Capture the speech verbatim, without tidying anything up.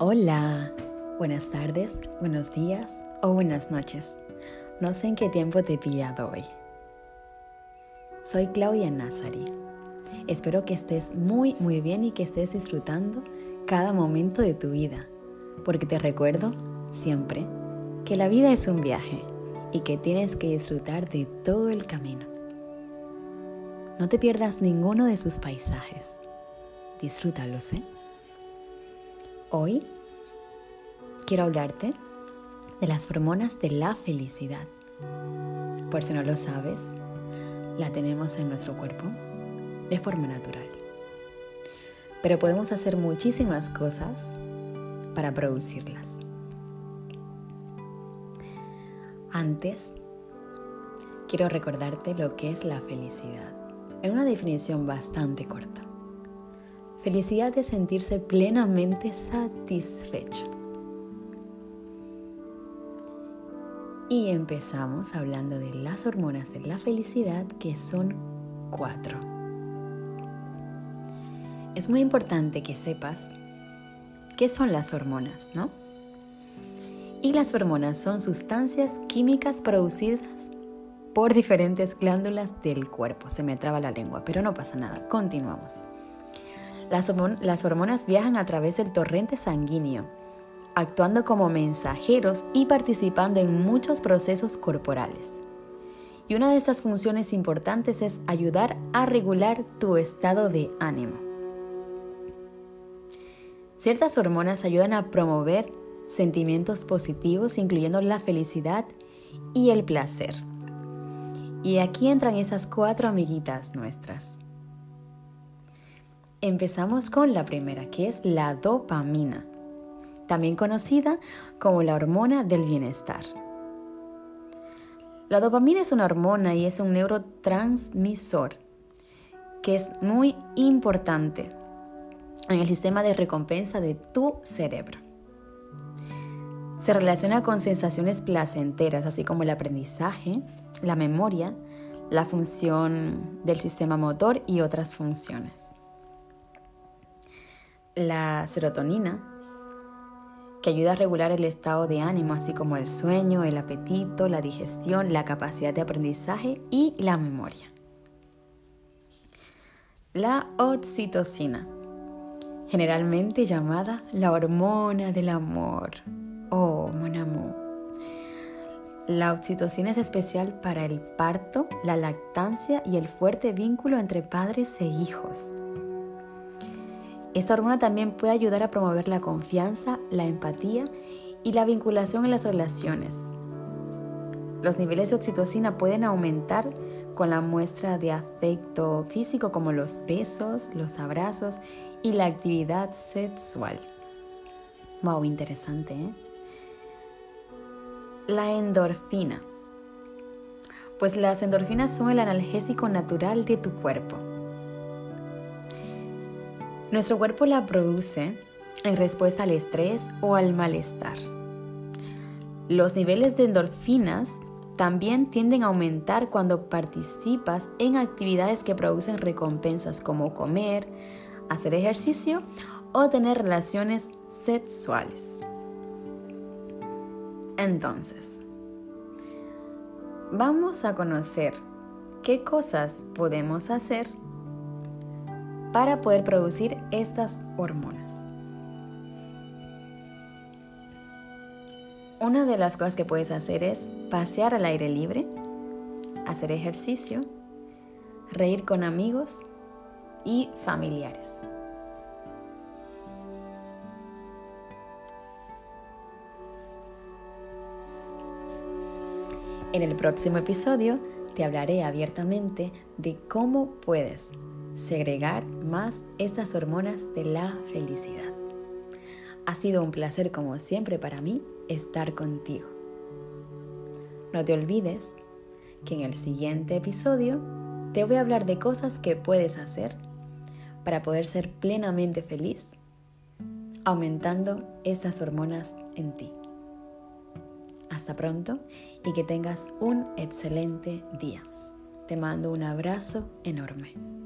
Hola, buenas tardes, buenos días o buenas noches. No sé en qué tiempo te he pillado hoy. Soy Claudia Nazari. Espero que estés muy muy bien y que estés disfrutando cada momento de tu vida, porque te recuerdo siempre que la vida es un viaje y que tienes que disfrutar de todo el camino. No te pierdas ninguno de sus paisajes. Disfrútalos, ¿eh? Hoy quiero hablarte de las hormonas de la felicidad. Por si no lo sabes, la tenemos en nuestro cuerpo de forma natural. Pero podemos hacer muchísimas cosas para producirlas. Antes, quiero recordarte lo que es la felicidad, en una definición bastante corta. Felicidad es sentirse plenamente satisfecho. Y empezamos hablando de las hormonas de la felicidad, que son cuatro. Es muy importante que sepas qué son las hormonas, ¿no? Y las hormonas son sustancias químicas producidas por diferentes glándulas del cuerpo. Se me traba la lengua, pero no pasa nada. Continuamos. Las, hormon- las hormonas viajan a través del torrente sanguíneo, actuando como mensajeros y participando en muchos procesos corporales. Y una de estas funciones importantes es ayudar a regular tu estado de ánimo. Ciertas hormonas ayudan a promover sentimientos positivos, incluyendo la felicidad y el placer. Y aquí entran esas cuatro amiguitas nuestras. Empezamos con la primera, que es la dopamina, también conocida como la hormona del bienestar. La dopamina es una hormona y es un neurotransmisor que es muy importante en el sistema de recompensa de tu cerebro. Se relaciona con sensaciones placenteras, así como el aprendizaje, la memoria, la función del sistema motor y otras funciones. La serotonina, que ayuda a regular el estado de ánimo, así como el sueño, el apetito, la digestión, la capacidad de aprendizaje y la memoria. La oxitocina, generalmente llamada la hormona del amor. Oh, mon amour. La oxitocina es especial para el parto, la lactancia y el fuerte vínculo entre padres e hijos. Esta hormona también puede ayudar a promover la confianza, la empatía y la vinculación en las relaciones. Los niveles de oxitocina pueden aumentar con la muestra de afecto físico, como los besos, los abrazos y la actividad sexual. Wow, interesante, ¿eh? La endorfina. Pues las endorfinas son el analgésico natural de tu cuerpo. Nuestro cuerpo la produce en respuesta al estrés o al malestar. Los niveles de endorfinas también tienden a aumentar cuando participas en actividades que producen recompensas, como comer, hacer ejercicio o tener relaciones sexuales. Entonces, vamos a conocer qué cosas podemos hacer para poder producir estas hormonas. Una de las cosas que puedes hacer es pasear al aire libre, hacer ejercicio, reír con amigos y familiares. En el próximo episodio te hablaré abiertamente de cómo puedes segregar más estas hormonas de la felicidad. Ha sido un placer, como siempre, para mí estar contigo. No te olvides que en el siguiente episodio te voy a hablar de cosas que puedes hacer para poder ser plenamente feliz, aumentando estas hormonas en ti. Hasta pronto y que tengas un excelente día. Te mando un abrazo enorme.